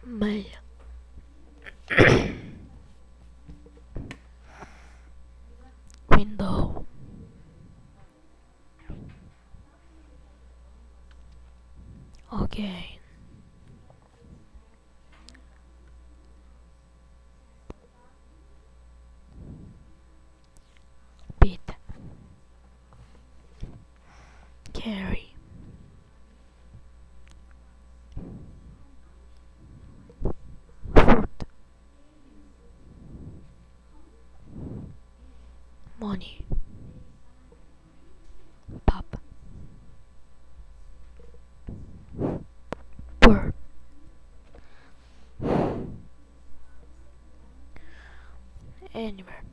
mail. Window. Okay. Beat. Carry. Fruit. Money. Pop. Bird. Anywhere.